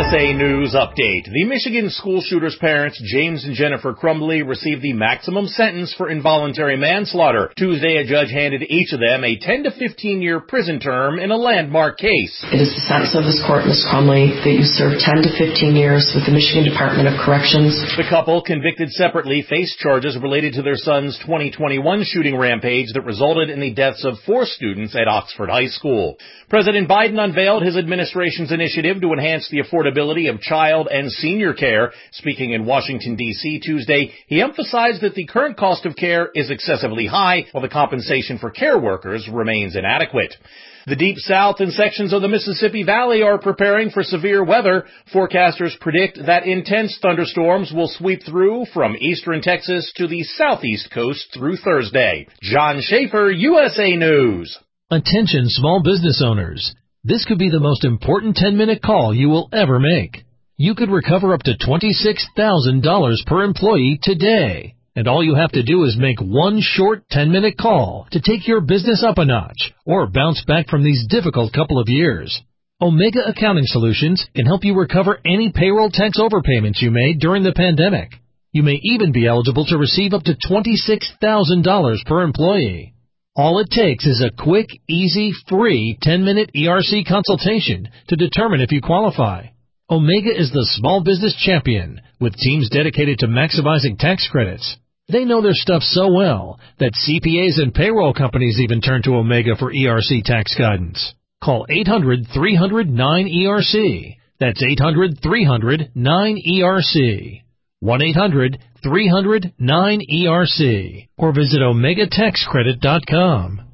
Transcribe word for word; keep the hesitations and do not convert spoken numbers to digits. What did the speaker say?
S A News Update. The Michigan school shooter's parents, James and Jennifer Crumbly, received the maximum sentence for involuntary manslaughter. Tuesday, a judge handed each of them a ten to fifteen year prison term in a landmark case. It is the sentence of this court, Miz Crumbly, that you serve ten to fifteen years with the Michigan Department of Corrections. The couple, convicted separately, faced charges related to their son's twenty twenty-one shooting rampage that resulted in the deaths of four students at Oxford High School. President Biden unveiled his administration's initiative to enhance the affordability of child and senior care. Speaking in Washington, D C Tuesday, he emphasized that the current cost of care is excessively high, while the compensation for care workers remains inadequate. The Deep South and sections of the Mississippi Valley are preparing for severe weather. Forecasters predict that intense thunderstorms will sweep through from eastern Texas to the southeast coast through Thursday. John Schaefer, U S A News. Attention small business owners. This could be the most important ten-minute call you will ever make. You could recover up to twenty-six thousand dollars per employee today. And all you have to do is make one short ten-minute call to take your business up a notch or bounce back from these difficult couple of years. Omega Accounting Solutions can help you recover any payroll tax overpayments you made during the pandemic. You may even be eligible to receive up to twenty-six thousand dollars per employee. All it takes is a quick, easy, free ten-minute E R C consultation to determine if you qualify. Omega is the small business champion with teams dedicated to maximizing tax credits. They know their stuff so well that C P As and payroll companies even turn to Omega for E R C tax guidance. Call eight hundred, three hundred, nine E R C. That's eight hundred, three hundred, nine E R C. one eight hundred, three hundred, nine E R C. Or visit omega tax credit dot com.